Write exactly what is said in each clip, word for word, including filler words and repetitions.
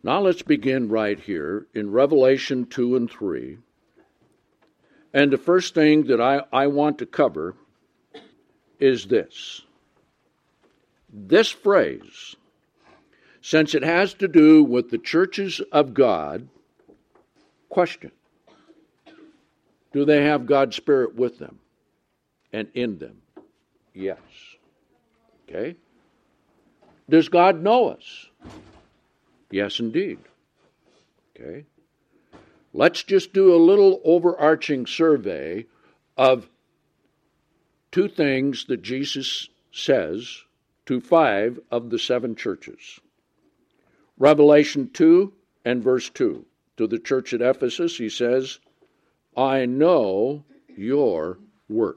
Now let's begin right here in Revelation two and three. And the first thing that I, I want to cover is this. This phrase, since it has to do with the churches of God, question, do they have God's Spirit with them and in them? Yes. Okay. Does God know us? Yes, indeed. Okay. Let's just do a little overarching survey of two things that Jesus says to five of the seven churches. Revelation two and verse two. To the church at Ephesus, he says, I know your works.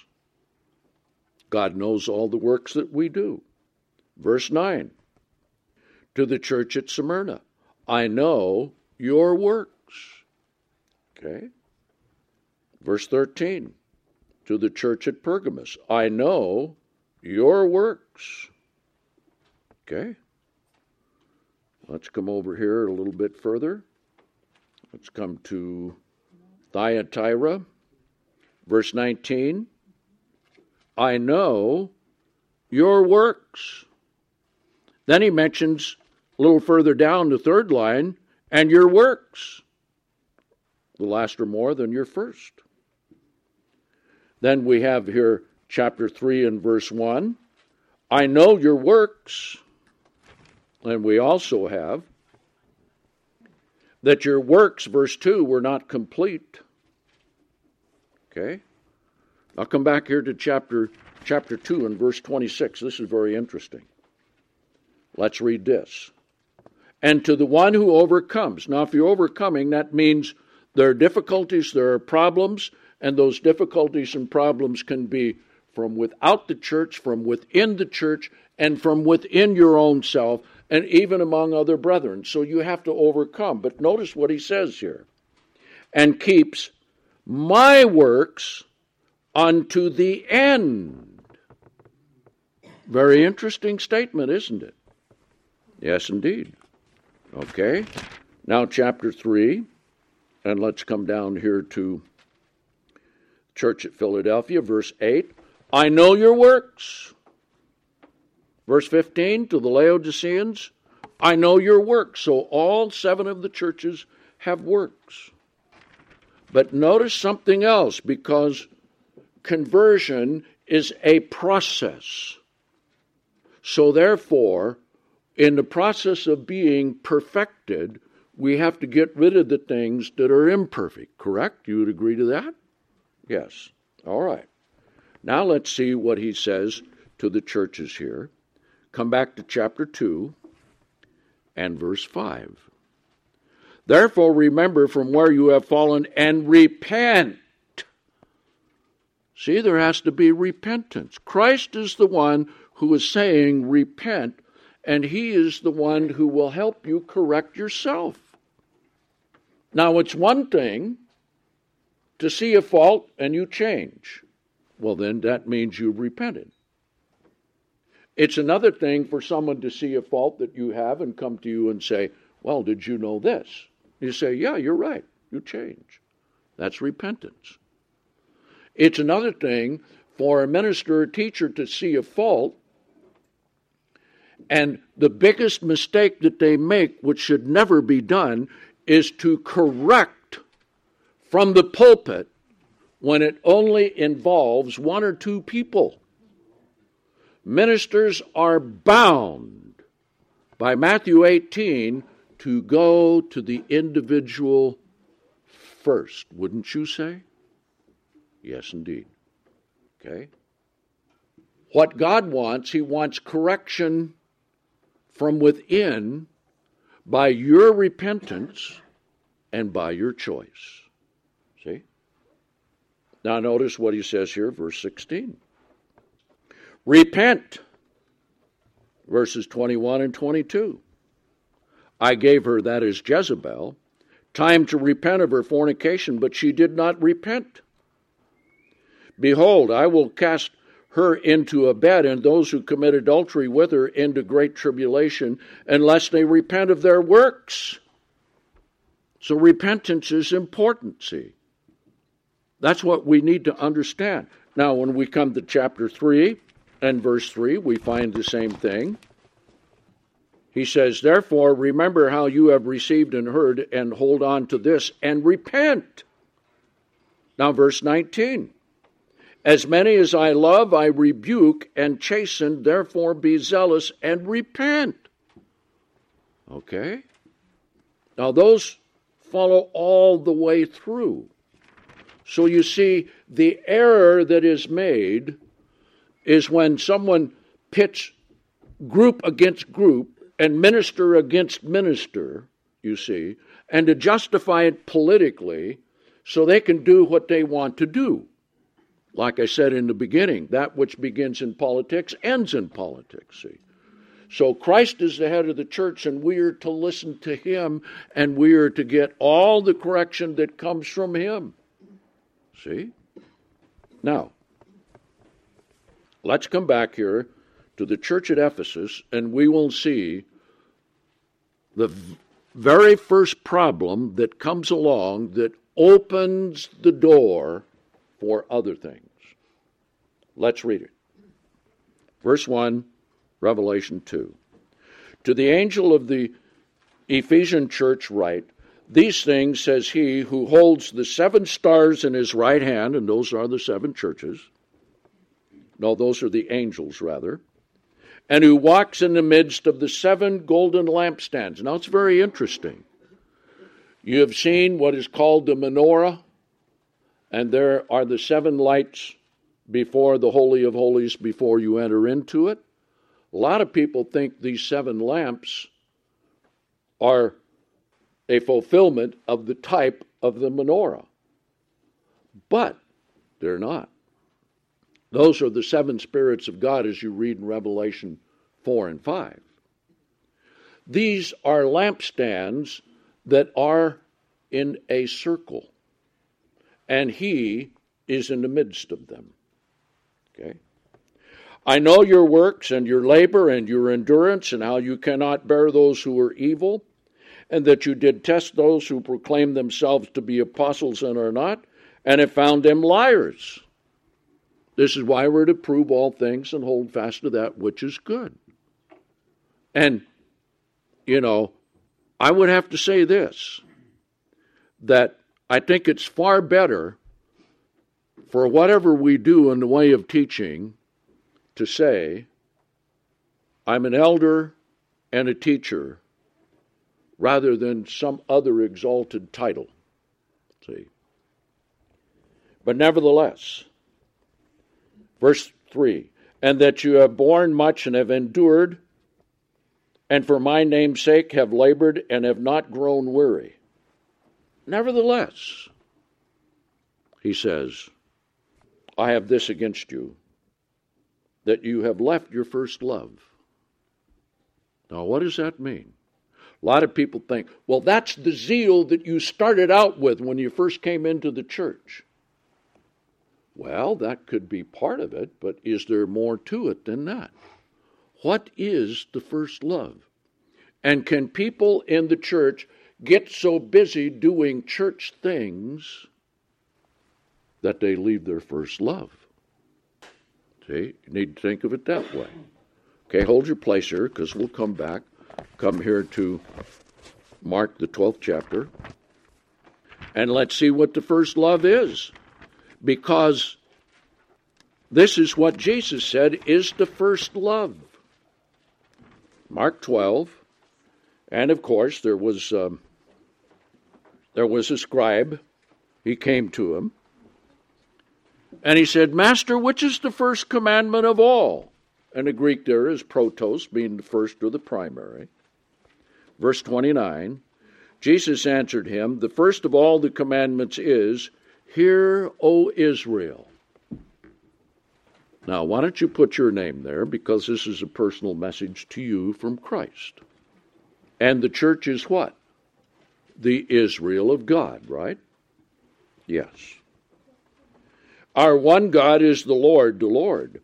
God knows all the works that we do. Verse nine. To the church at Smyrna, I know your works. Okay. Verse thirteen. To the church at Pergamos, I know your works. Okay. Let's come over here a little bit further. Let's come to Thyatira. Verse nineteen. I know your works. Then he mentions a little further down the third line, and your works. The last are more than your first. Then we have here chapter three and verse one. I know your works. And we also have that your works, verse two, were not complete. Okay? I'll come back here to chapter, chapter two and verse twenty-six. This is very interesting. Let's read this. And to the one who overcomes. Now, if you're overcoming, that means there are difficulties, there are problems, and those difficulties and problems can be from without the church, from within the church, and from within your own self, and even among other brethren. So you have to overcome. But notice what he says here. And keeps my works unto the end. Very interesting statement, isn't it? Yes, indeed. Okay. Now chapter three. And let's come down here to church at Philadelphia, verse eight. I know your works. Verse fifteen, to the Laodiceans, I know your works. So all seven of the churches have works. But notice something else, because conversion is a process. So therefore, in the process of being perfected, we have to get rid of the things that are imperfect, correct? You would agree to that? Yes. All right. Now let's see what he says to the churches here. Come back to chapter two and verse five. Therefore remember from where you have fallen and repent. See, there has to be repentance. Christ is the one who is saying repent, and he is the one who will help you correct yourself. Now, it's one thing to see a fault and you change. Well, then that means you've repented. It's another thing for someone to see a fault that you have and come to you and say, well, did you know this? You say, yeah, you're right. You change. That's repentance. It's another thing for a minister or teacher to see a fault, and the biggest mistake that they make, which should never be done, is to correct from the pulpit when it only involves one or two people. Ministers are bound by Matthew eighteen to go to the individual first, wouldn't you say? Yes, indeed. Okay? What God wants, he wants correction from within by your repentance and by your choice. See? Now notice what he says here, verse sixteen. Repent, verses twenty-one and twenty-two. I gave her, that is Jezebel, time to repent of her fornication, but she did not repent. Behold, I will cast her into a bed, and those who commit adultery with her into great tribulation, unless they repent of their works. So repentance is important, see. That's what we need to understand. Now, when we come to chapter three and verse three, we find the same thing. He says, therefore, remember how you have received and heard, and hold on to this, and repent. Now, verse nineteen. As many as I love, I rebuke and chasten, therefore be zealous and repent. Okay? Now, those follow all the way through. So you see, the error that is made is when someone pits group against group and minister against minister, you see, and to justify it politically so they can do what they want to do. Like I said in the beginning, that which begins in politics ends in politics, see. So Christ is the head of the church, and we are to listen to him, and we are to get all the correction that comes from him. See? Now, let's come back here to the church at Ephesus, and we will see the very first problem that comes along that opens the door for other things. Let's read it. Verse one, Revelation two. To the angel of the Ephesian church write, these things says he who holds the seven stars in his right hand, and those are the seven churches. No, those are the angels, rather. And who walks in the midst of the seven golden lampstands. Now, it's very interesting. You have seen what is called the menorah, and there are the seven lights before the Holy of Holies before you enter into it. A lot of people think these seven lamps are a fulfillment of the type of the menorah. But they're not. Those are the seven spirits of God as you read in Revelation four and five. These are lampstands that are in a circle, and he is in the midst of them. Okay? I know your works and your labor and your endurance, and how you cannot bear those who are evil, and that you did test those who proclaim themselves to be apostles and are not, and have found them liars. This is why we're to prove all things and hold fast to that which is good. And, you know, I would have to say this, that I think it's far better for whatever we do in the way of teaching to say, I'm an elder and a teacher, rather than some other exalted title. See? But nevertheless, verse three, and that you have borne much and have endured, and for my name's sake have labored and have not grown weary. Nevertheless, he says, I have this against you, that you have left your first love. Now, what does that mean? A lot of people think, well, that's the zeal that you started out with when you first came into the church. Well, that could be part of it, but is there more to it than that? What is the first love? And can people in the church get so busy doing church things that they leave their first love? See, you need to think of it that way. Okay, hold your place here, because we'll come back. Come here to Mark, the twelfth chapter, and let's see what the first love is. Because this is what Jesus said is the first love. Mark twelve, and of course there was um, there was a scribe. He came to him, and he said, Master, which is the first commandment of all? And the Greek there is protos, being the first or the primary. Verse twenty-nine, Jesus answered him, the first of all the commandments is, Hear, O Israel. Now, why don't you put your name there, because this is a personal message to you from Christ. And the church is what? The Israel of God, right? Yes. Our one God is the Lord, the Lord.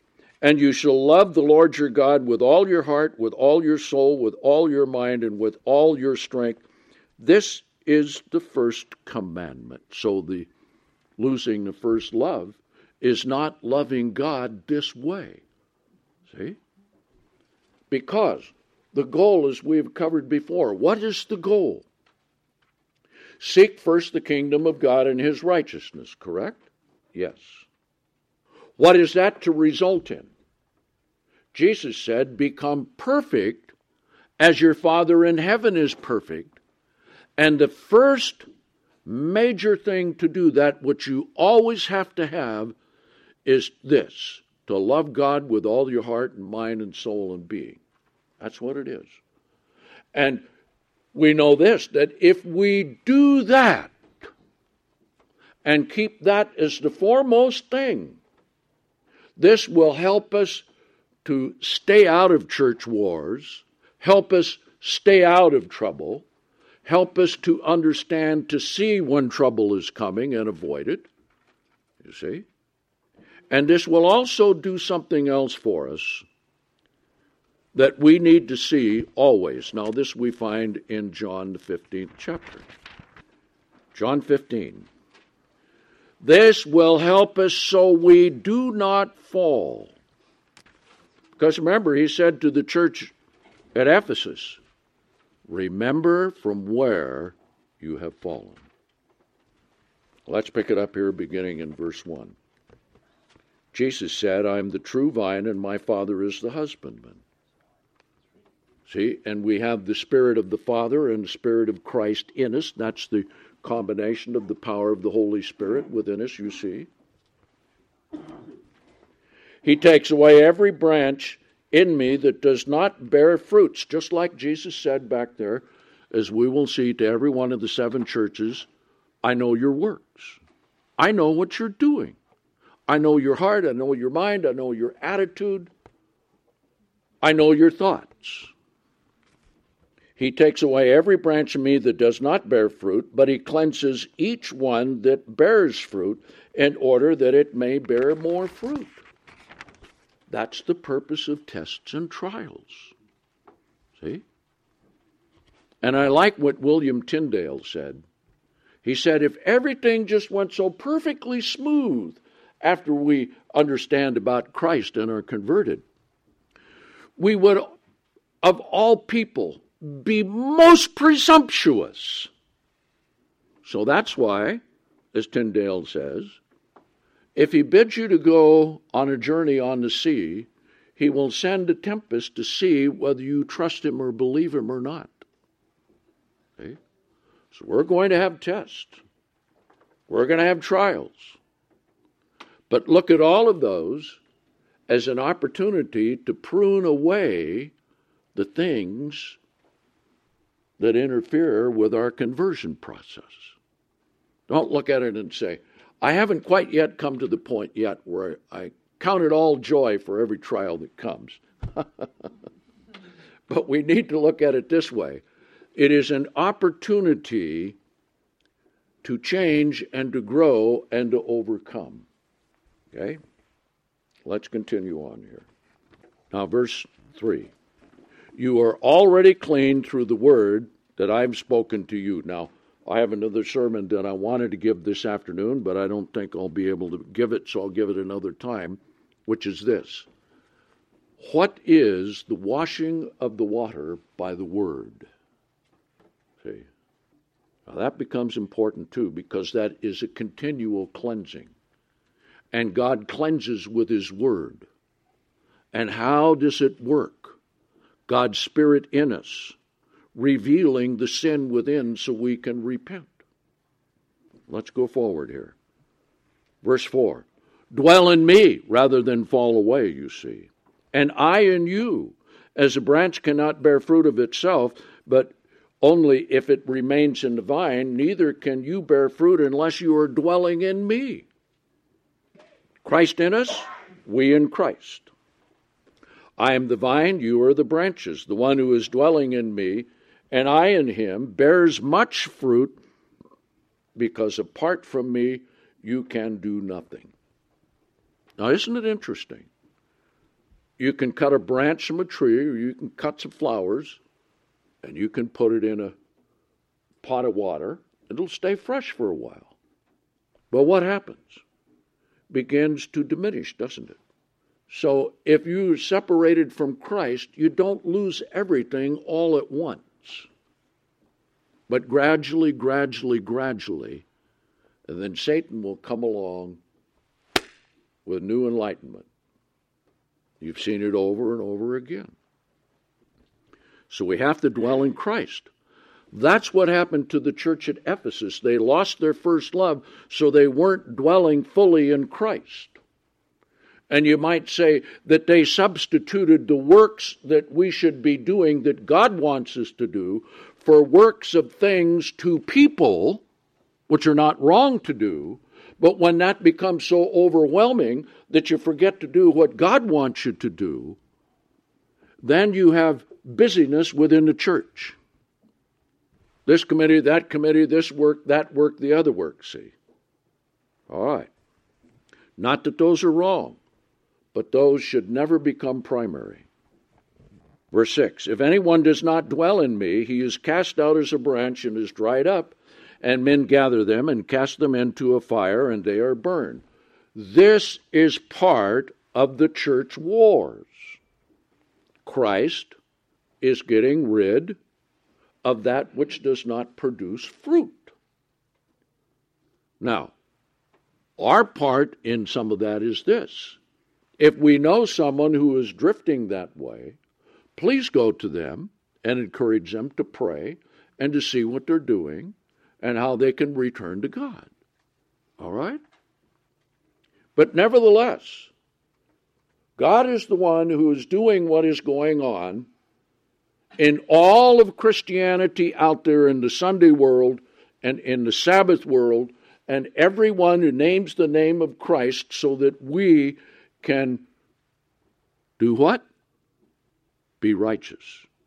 And you shall love the Lord your God with all your heart, with all your soul, with all your mind, and with all your strength. This is the first commandment. So the losing the first love is not loving God this way. See? Because the goal, as we've covered before, what is the goal? Seek first the kingdom of God and his righteousness, correct? Yes. What is that to result in? Jesus said, become perfect as your Father in heaven is perfect. And the first major thing to do, that which you always have to have, is this: to love God with all your heart and mind and soul and being. That's what it is. And we know this, that if we do that and keep that as the foremost thing, this will help us to stay out of church wars, help us stay out of trouble, help us to understand, to see when trouble is coming and avoid it, you see. And this will also do something else for us that we need to see always. Now, this we find in John the fifteenth chapter. John fifteen. This will help us so we do not fall. Because remember, he said to the church at Ephesus, remember from where you have fallen. Let's pick it up here beginning in verse one. Jesus said, I am the true vine and my Father is the husbandman. See, and we have the Spirit of the Father and the Spirit of Christ in us. That's the combination of the power of the Holy Spirit within us, you see. He takes away every branch in me that does not bear fruits, just like Jesus said back there, as we will see to every one of the seven churches, I know your works. I know what you're doing. I know your heart, I know your mind, I know your attitude, I know your thoughts. He takes away every branch in me that does not bear fruit, but he cleanses each one that bears fruit in order that it may bear more fruit. That's the purpose of tests and trials. See? And I like what William Tyndale said. He said, if everything just went so perfectly smooth after we understand about Christ and are converted, we would, of all people, be most presumptuous. So that's why, as Tyndale says, if he bids you to go on a journey on the sea, he will send a tempest to see whether you trust him or believe him or not. Okay? So we're going to have tests. We're going to have trials. But look at all of those as an opportunity to prune away the things that interfere with our conversion process. Don't look at it and say, I haven't quite yet come to the point yet where I count it all joy for every trial that comes. But we need to look at it this way. It is an opportunity to change and to grow and to overcome. Okay? Let's continue on here. Now, verse three. You are already clean through the word that I've spoken to you. Now, I have another sermon that I wanted to give this afternoon, but I don't think I'll be able to give it, so I'll give it another time, which is this. What is the washing of the water by the word? See? Now that becomes important too, because that is a continual cleansing. And God cleanses with his word. And how does it work? God's Spirit in us, revealing the sin within so we can repent. Let's go forward here. Verse four. Dwell in me rather than fall away, you see. And I in you, as a branch cannot bear fruit of itself, but only if it remains in the vine, neither can you bear fruit unless you are dwelling in me. Christ in us, we in Christ. I am the vine, you are the branches. The one who is dwelling in me, and I in him, bears much fruit, because apart from me, you can do nothing. Now, isn't it interesting You can cut a branch from a tree, or you can cut some flowers, and you can put it in a pot of water. It'll stay fresh for a while. But what happens? Begins to diminish, doesn't it? So if you're separated from Christ, you don't lose everything all at once. But gradually, gradually, gradually, and then Satan will come along with new enlightenment. You've seen it over and over again. So we have to dwell in Christ. That's what happened to the church at Ephesus. They lost their first love, so they weren't dwelling fully in Christ. And you might say that they substituted the works that we should be doing, that God wants us to do, for works of things to people, which are not wrong to do. But when that becomes so overwhelming that you forget to do what God wants you to do, then you have busyness within the church. This committee, that committee, this work, that work, the other work, see. All right. Not that those are wrong, but those should never become primary. Verse six, if anyone does not dwell in me, he is cast out as a branch and is dried up, and men gather them and cast them into a fire, and they are burned. This is part of the church wars. Christ is getting rid of that which does not produce fruit. Now, our part in some of that is this. If we know someone who is drifting that way, please go to them and encourage them to pray and to see what they're doing and how they can return to God. All right? But nevertheless, God is the one who is doing what is going on in all of Christianity out there in the Sunday world and in the Sabbath world, and everyone who names the name of Christ, so that we can do what? Be righteous.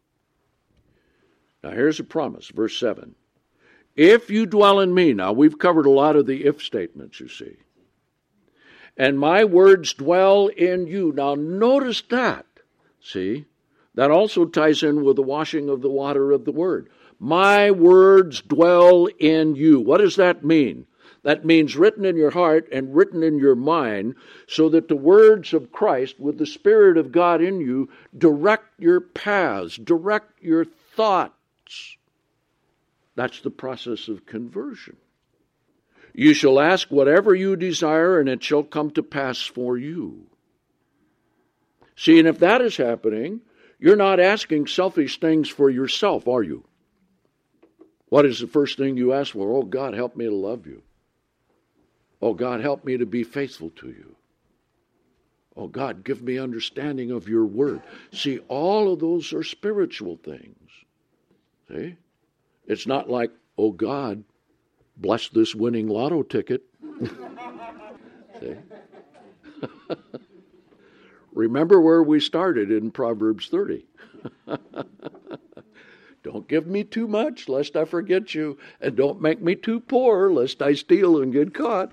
Now here's a promise, verse seven. If you dwell in me, now we've covered a lot of the if statements, you see. And my words dwell in you. Now notice that, see? That also ties in with the washing of the water of the word. My words dwell in you. What does that mean? That means written in your heart and written in your mind, so that the words of Christ with the Spirit of God in you direct your paths, direct your thoughts. That's the process of conversion. You shall ask whatever you desire, and it shall come to pass for you. See, and if that is happening, you're not asking selfish things for yourself, are you? What is the first thing you ask for? Oh, God, help me to love you. Oh, God, help me to be faithful to you. Oh, God, give me understanding of your word. See, all of those are spiritual things. See? It's not like, oh, God, bless this winning lotto ticket. See? Remember where we started in Proverbs thirty. Don't give me too much, lest I forget you, and don't make me too poor, lest I steal and get caught.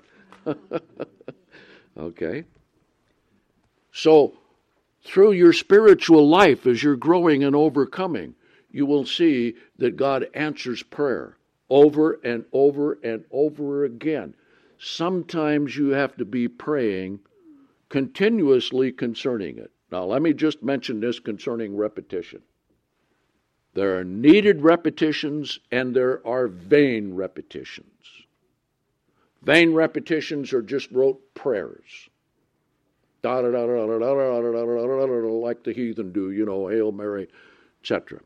Okay? So, through your spiritual life, as you're growing and overcoming, you will see that God answers prayer over and over and over again. Sometimes you have to be praying continuously concerning it. Now, let me just mention this concerning repetition. There are needed repetitions and there are vain repetitions. Vain repetitions are just rote prayers. Da da da da da da da da da, like the heathen do, you know, Hail Mary, et cetera.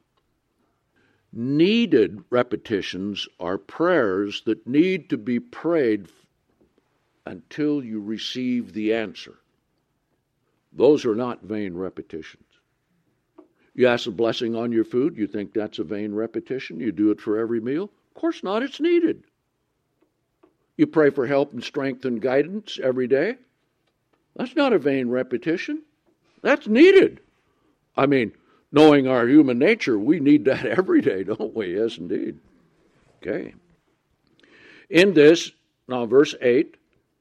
Needed repetitions are prayers that need to be prayed until you receive the answer. Those are not vain repetitions. You ask a blessing on your food, you think that's a vain repetition? You do it for every meal? Of course not, it's needed. You pray for help and strength and guidance every day? That's not a vain repetition. That's needed. I mean, knowing our human nature, we need that every day, don't we? Yes, indeed. Okay. In this, now verse eight,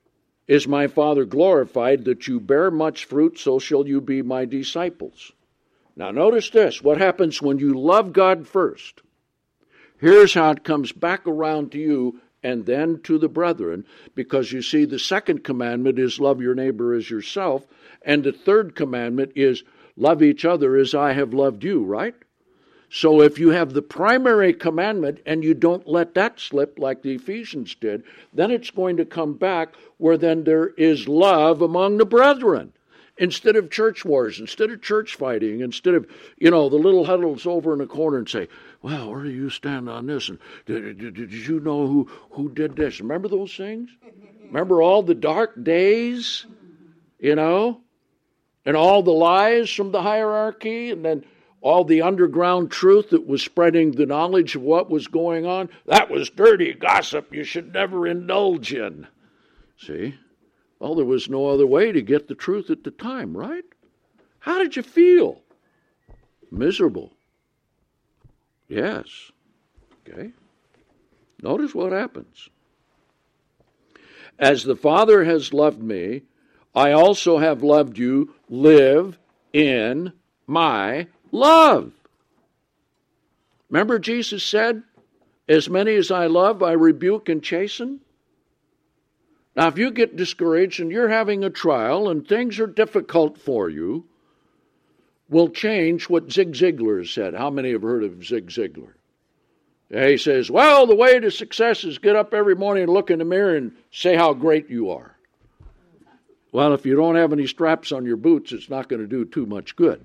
is my Father glorified, that you bear much fruit, so shall you be my disciples. Now notice this, what happens when you love God first. Here's how it comes back around to you and then to the brethren, because you see the second commandment is love your neighbor as yourself, and the third commandment is love each other as I have loved you, right? So if you have the primary commandment and you don't let that slip like the Ephesians did, then it's going to come back where then there is love among the brethren. Instead of church wars, instead of church fighting, instead of, you know, the little huddles over in the corner and say, well, where do you stand on this? And did, did, did you know who, who did this? Remember those things? Remember all the dark days, you know, and all the lies from the hierarchy, and then all the underground truth that was spreading the knowledge of what was going on? That was dirty gossip you should never indulge in. See? Well, there was no other way to get the truth at the time, right? How did you feel? Miserable. Yes. Okay. Notice what happens. As the Father has loved me, I also have loved you. Live in my love. Remember Jesus said, as many as I love, I rebuke and chasten. Now, if you get discouraged and you're having a trial and things are difficult for you, we'll change what Zig Ziglar said. How many have heard of Zig Ziglar? He says, well, the way to success is get up every morning and look in the mirror and say how great you are. Well, if you don't have any straps on your boots, it's not going to do too much good.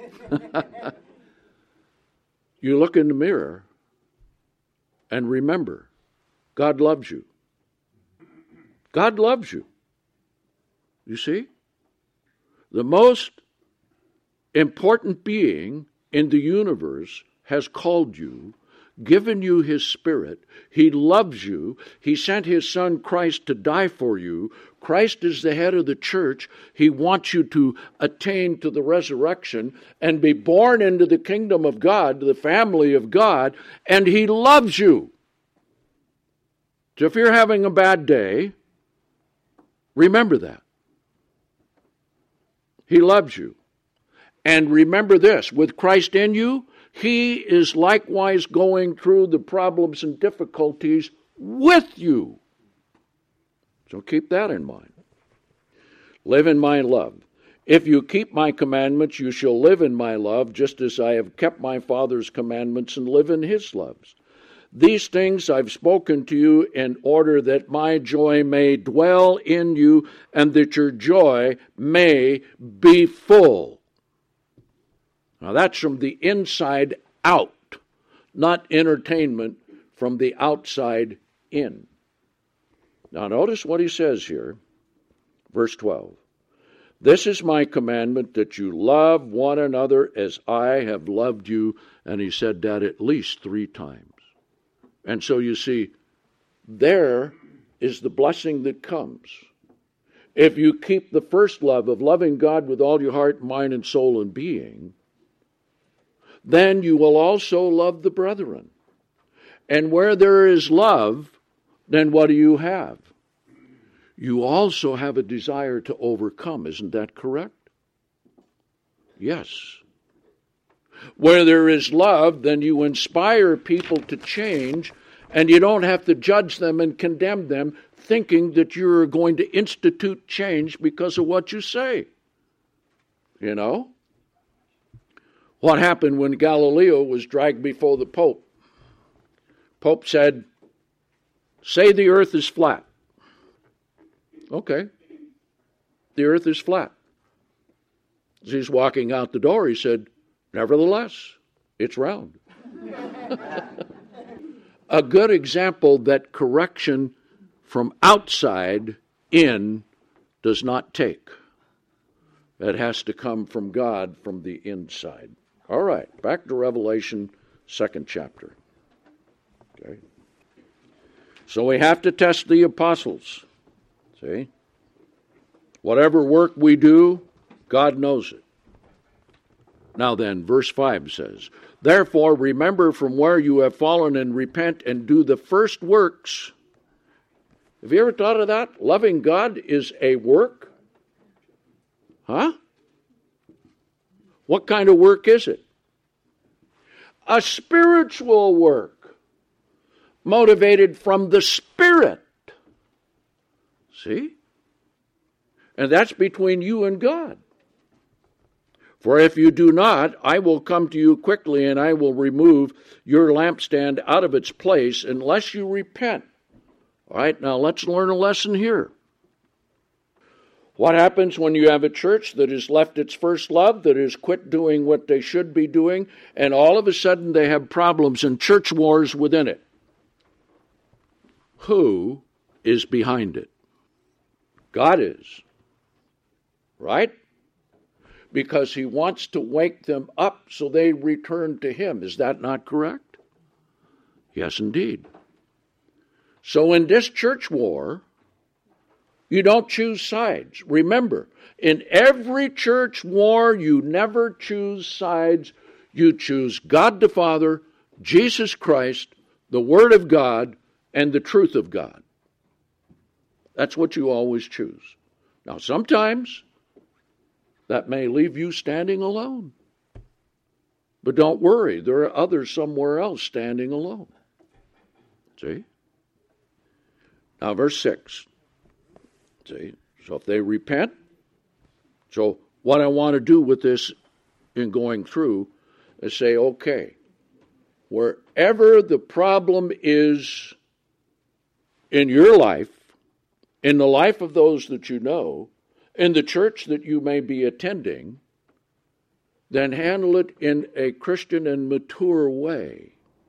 You look in the mirror and remember, God loves you. God loves you. You see? The most important being in the universe has called you, given you his Spirit. He loves you. He sent his Son Christ to die for you. Christ is the head of the church. He wants you to attain to the resurrection and be born into the kingdom of God, the family of God, and he loves you. So if you're having a bad day, remember that. He loves you. And remember this, with Christ in you, he is likewise going through the problems and difficulties with you. So keep that in mind. Live in my love. If you keep my commandments, you shall live in my love, just as I have kept my Father's commandments and live in his loves. These things I've spoken to you in order that my joy may dwell in you and that your joy may be full. Now that's from the inside out, not entertainment from the outside in. Now notice what he says here, verse twelve. This is my commandment, that you love one another as I have loved you. And he said that at least three times. And so you see, there is the blessing that comes. If you keep the first love of loving God with all your heart, mind, and soul and being, then you will also love the brethren. And where there is love, then what do you have? You also have a desire to overcome. Isn't that correct? Yes. Where there is love, then you inspire people to change, and you don't have to judge them and condemn them, thinking that you're going to institute change because of what you say. You know? What happened when Galileo was dragged before the Pope? Pope said, say the earth is flat. Okay. The earth is flat. As he's walking out the door, he said, nevertheless, it's round. A good example that correction from outside in does not take. It has to come from God from the inside. All right, back to Revelation, second chapter. Okay. So we have to test the apostles. See? Whatever work we do, God knows it. Now then, verse five says, therefore remember from where you have fallen and repent and do the first works, Have you ever thought of that? Loving God is a work? Huh? What kind of work is it? A spiritual work, motivated from the Spirit. See? And that's between you and God. For if you do not, I will come to you quickly, and I will remove your lampstand out of its place unless you repent. All right, now let's learn a lesson here. What happens when you have a church that has left its first love, that has quit doing what they should be doing, and all of a sudden they have problems and church wars within it? Who is behind it? God is. Right? Because he wants to wake them up so they return to him. Is that not correct? Yes, indeed. So in this church war, you don't choose sides. Remember, in every church war, you never choose sides. You choose God the Father, Jesus Christ, the Word of God, and the truth of God. That's what you always choose. Now, sometimes that may leave you standing alone. But don't worry, there are others somewhere else standing alone. See? Now, verse six. See? So if they repent, so what I want to do with this in going through is say, okay, wherever the problem is in your life, in the life of those that you know, in the church that you may be attending, then handle it in a Christian and mature way.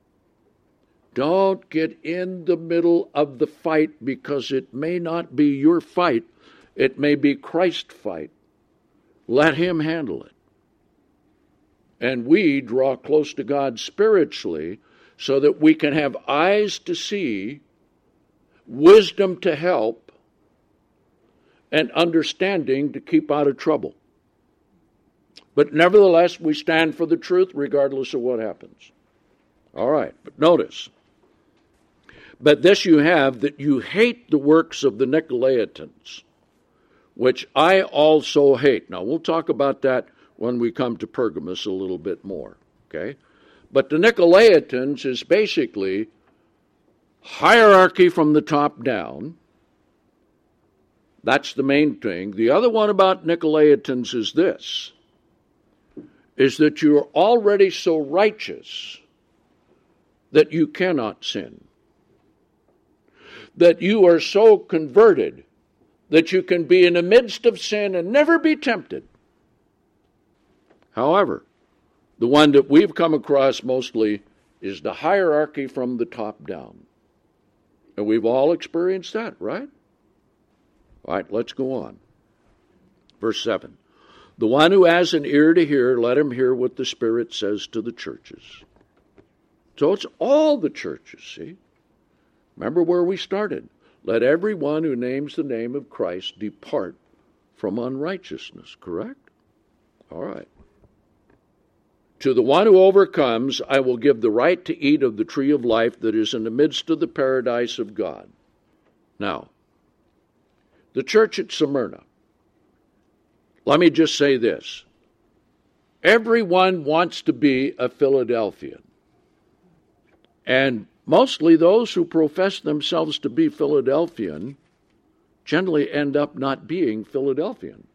Don't get in the middle of the fight, because it may not be your fight. It may be Christ's fight. Let him handle it. And we draw close to God spiritually so that we can have eyes to see, wisdom to help, and understanding to keep out of trouble. But nevertheless, we stand for the truth regardless of what happens. All right, but notice, but this you have, that you hate the works of the Nicolaitans, which I also hate. Now, we'll talk about that when we come to Pergamos a little bit more, okay? But the Nicolaitans is basically hierarchy from the top down. That's the main thing. The other one about Nicolaitans is this, is that you're already so righteous that you cannot sin. That you are so converted that you can be in the midst of sin and never be tempted. However, the one that we've come across mostly is the hierarchy from the top down. And we've all experienced that, right? All right, let's go on. Verse seven. The one who has an ear to hear, let him hear what the Spirit says to the churches. So it's all the churches, see? Remember where we started. Let everyone who names the name of Christ depart from unrighteousness, correct? All right. To the one who overcomes, I will give the right to eat of the tree of life that is in the midst of the paradise of God. Now, the church at Smyrna. Let me just say this. Everyone wants to be a Philadelphian. And mostly those who profess themselves to be Philadelphian generally end up not being Philadelphian.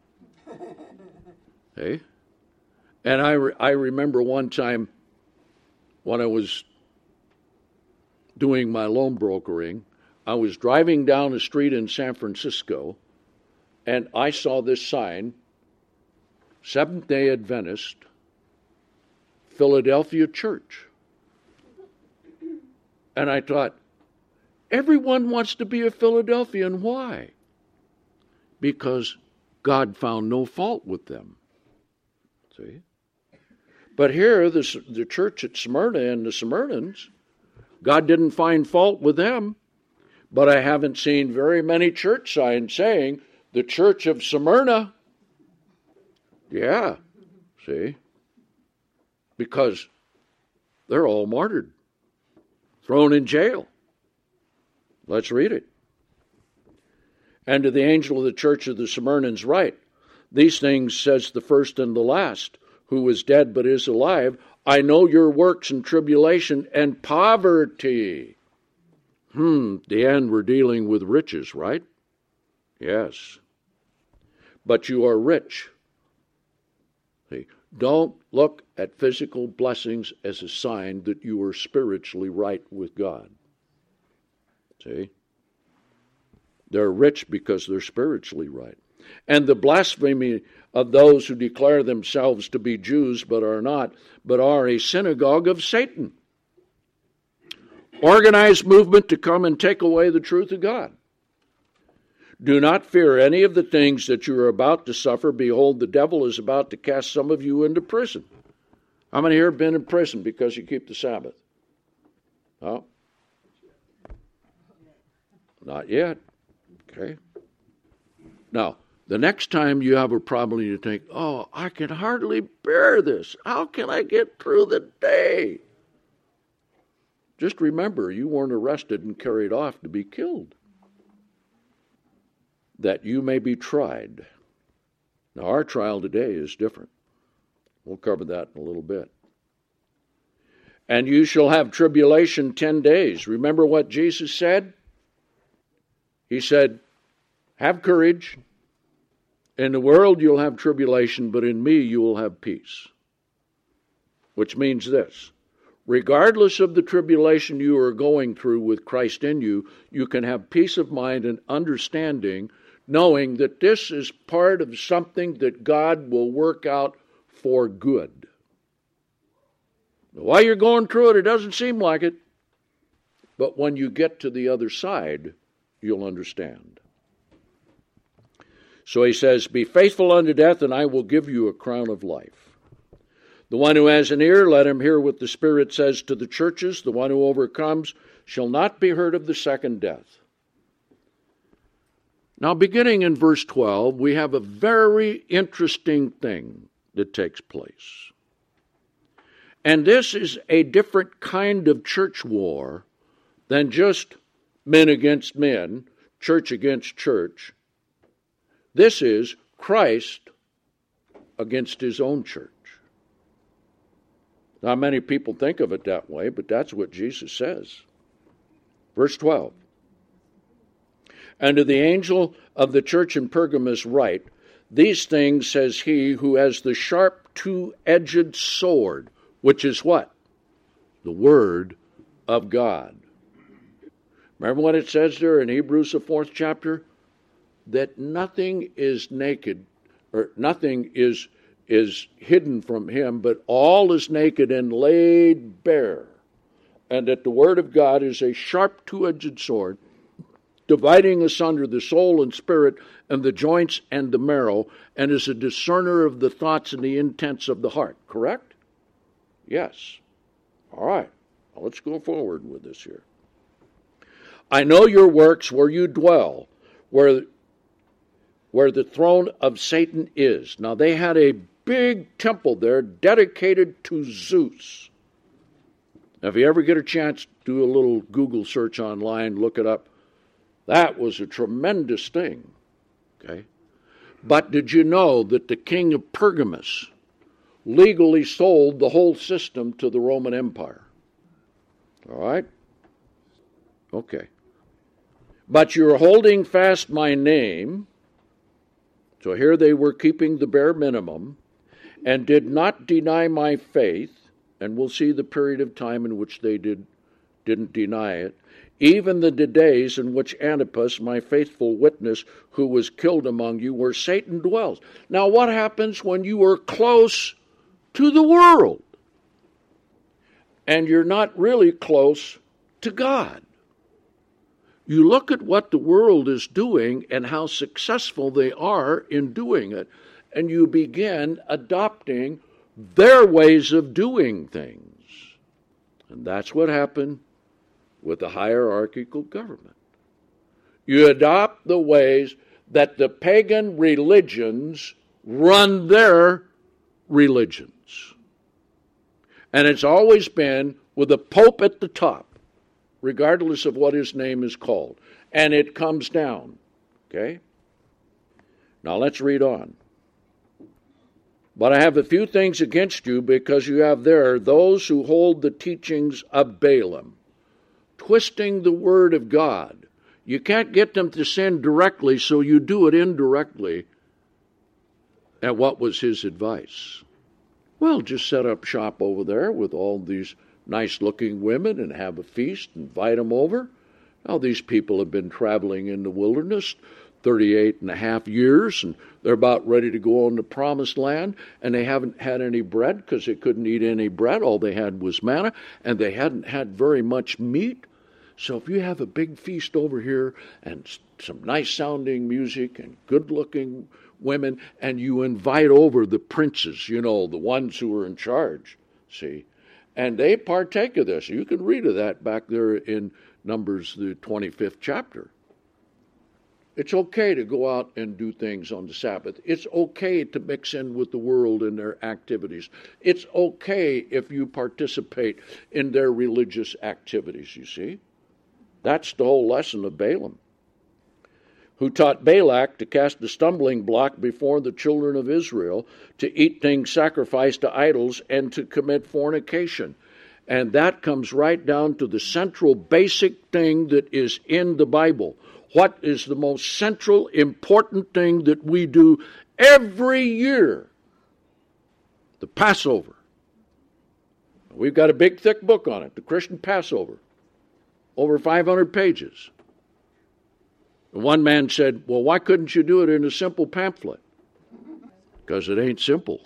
Okay? And I, re- I remember one time when I was doing my loan brokering, I was driving down a street in San Francisco, and I saw this sign, Seventh-day Adventist, Philadelphia Church. And I thought, everyone wants to be a Philadelphian. Why? Because God found no fault with them. See? But here, the, the church at Smyrna and the Smyrnans, God didn't find fault with them. But I haven't seen very many church signs saying, the church of Smyrna. Yeah, see? Because they're all martyred, thrown in jail. Let's read it. And to the angel of the church of the Smyrnans write, these things says the first and the last, who is dead but is alive. I know your works and tribulation and poverty. Hmm, the end we're dealing with riches, right? Yes. But you are rich. See, don't look at physical blessings as a sign that you are spiritually right with God. See? They're rich because they're spiritually right. And the blasphemy of those who declare themselves to be Jews but are not, but are a synagogue of Satan. Organized movement to come and take away the truth of God. Do not fear any of the things that you are about to suffer. Behold, the devil is about to cast some of you into prison. How many here have been in prison because you keep the Sabbath? Oh, not yet. Okay. Now, the next time you have a problem, you think, oh, I can hardly bear this. How can I get through the day? Just remember, you weren't arrested and carried off to be killed. That you may be tried. Now, our trial today is different. We'll cover that in a little bit. And you shall have tribulation ten days. Remember what Jesus said? He said, have courage. In the world you'll have tribulation, but in me you will have peace. Which means this. Regardless of the tribulation you are going through with Christ in you, you can have peace of mind and understanding, knowing that this is part of something that God will work out for good. While you're going through it, it doesn't seem like it. But when you get to the other side, you'll understand. So he says, be faithful unto death, and I will give you a crown of life. The one who has an ear, let him hear what the Spirit says to the churches. The one who overcomes shall not be hurt of the second death. Now, beginning in verse twelve, we have a very interesting thing that takes place. And this is a different kind of church war than just men against men, church against church. This is Christ against his own church. Not many people think of it that way, but that's what Jesus says. Verse twelve. And to the angel of the church in Pergamos write, these things says he who has the sharp two-edged sword, which is what? The word of God. Remember what it says there in Hebrews, the fourth chapter? That nothing is naked, or nothing is, is hidden from him, but all is naked and laid bare. And that the word of God is a sharp two-edged sword, dividing asunder the soul and spirit and the joints and the marrow, and is a discerner of the thoughts and the intents of the heart. Correct? Yes. All right. Now let's go forward with this here. I know your works where you dwell, where, where the throne of Satan is. Now they had a big temple there dedicated to Zeus. Now if you ever get a chance, do a little Google search online, look it up. That was a tremendous thing. Okay? But did you know that the king of Pergamos legally sold the whole system to the Roman Empire? All right? Okay. But you're holding fast my name. So here they were keeping the bare minimum and did not deny my faith. And we'll see the period of time in which they did, didn't deny it. Even the days in which Antipas, my faithful witness, who was killed among you, where Satan dwells. Now what happens when you are close to the world and you're not really close to God? You look at what the world is doing and how successful they are in doing it, and you begin adopting their ways of doing things. And that's what happened with the hierarchical government. You adopt the ways that the pagan religions run their religions. And it's always been with a pope at the top, regardless of what his name is called. And it comes down. Okay? Now let's read on. But I have a few things against you, because you have there those who hold the teachings of Balaam, twisting the word of God. You can't get them to sin directly, so you do it indirectly. And what was his advice? Well, just set up shop over there with all these nice-looking women and have a feast, invite them over. Now, these people have been traveling in the wilderness thirty-eight and a half years, and they're about ready to go on the promised land, and they haven't had any bread because they couldn't eat any bread. All they had was manna, and they hadn't had very much meat. So if you have a big feast over here and some nice-sounding music and good-looking women, and you invite over the princes, you know, the ones who are in charge, see, and they partake of this. You can read of that back there in Numbers, the twenty-fifth chapter. It's okay to go out and do things on the Sabbath. It's okay to mix in with the world in their activities. It's okay if you participate in their religious activities, you see. That's the whole lesson of Balaam, who taught Balak to cast a stumbling block before the children of Israel, to eat things sacrificed to idols, and to commit fornication. And that comes right down to the central basic thing that is in the Bible. What is the most central, important thing that we do every year? The Passover. We've got a big, thick book on it, the Christian Passover. Over five hundred pages. And one man said, well, why couldn't you do it in a simple pamphlet? Because it ain't simple.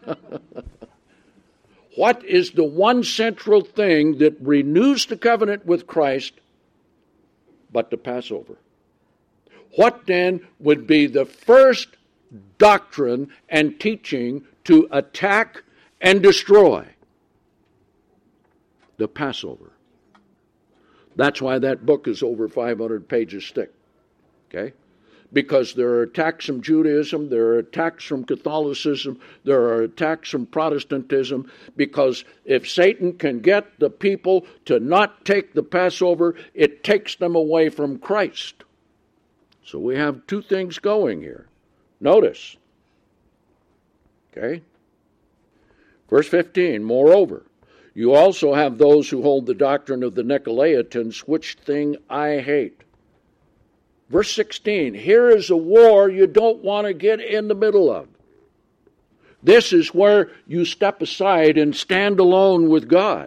What is the one central thing that renews the covenant with Christ but the Passover? What then would be the first doctrine and teaching to attack and destroy? The Passover. That's why that book is over five hundred pages thick. Okay? Because there are attacks from Judaism, there are attacks from Catholicism, there are attacks from Protestantism, because if Satan can get the people to not take the Passover, it takes them away from Christ. So we have two things going here. Notice. Okay? Verse fifteen, moreover, you also have those who hold the doctrine of the Nicolaitans, which thing I hate. Verse sixteen, here is a war you don't want to get in the middle of. This is where you step aside and stand alone with God.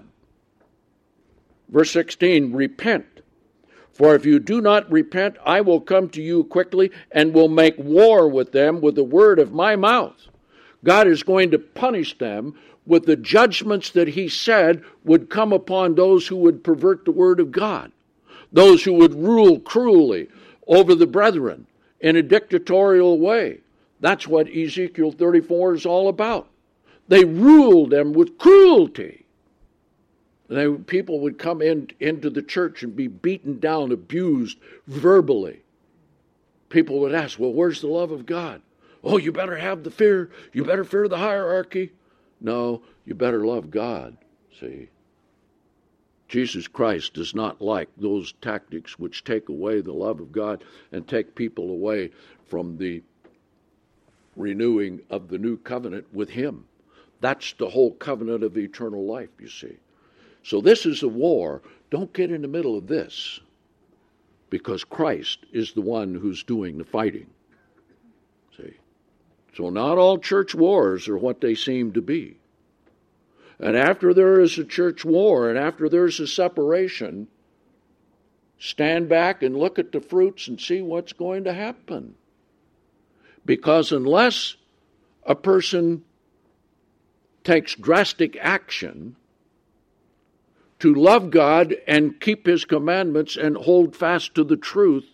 Verse sixteen, repent. For if you do not repent, I will come to you quickly and will make war with them with the word of my mouth. God is going to punish them with the judgments that he said would come upon those who would pervert the word of God, those who would rule cruelly over the brethren in a dictatorial way. That's what Ezekiel thirty-four is all about. They ruled them with cruelty. And they, people would come in into the church and be beaten down, abused verbally. People would ask, well, where's the love of God? Oh, you better have the fear. You better fear the hierarchy. No, you better love God, see. Jesus Christ does not like those tactics which take away the love of God and take people away from the renewing of the new covenant with him. That's the whole covenant of eternal life, you see. So this is a war. Don't get in the middle of this, because Christ is the one who's doing the fighting. See? So not all church wars are what they seem to be. And after there is a church war, and after there's a separation, stand back and look at the fruits and see what's going to happen. Because unless a person takes drastic action to love God and keep his commandments and hold fast to the truth,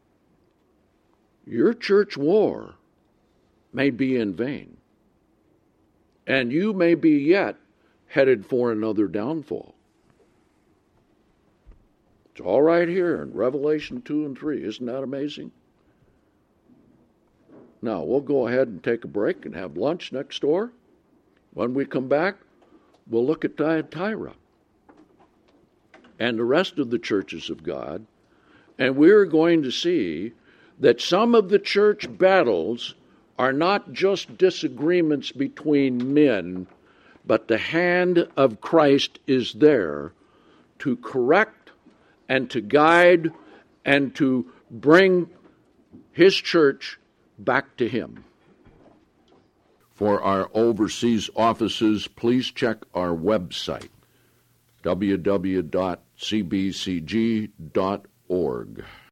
your church war may be in vain. And you may be yet headed for another downfall. It's all right here in Revelation two and three. Isn't that amazing? Now, we'll go ahead and take a break and have lunch next door. When we come back, we'll look at Thyatira and the rest of the churches of God, and we're going to see that some of the church battles are not just disagreements between men, but the hand of Christ is there to correct and to guide and to bring his church back to him. For our overseas offices, please check our website, w w w dot c b c g dot org.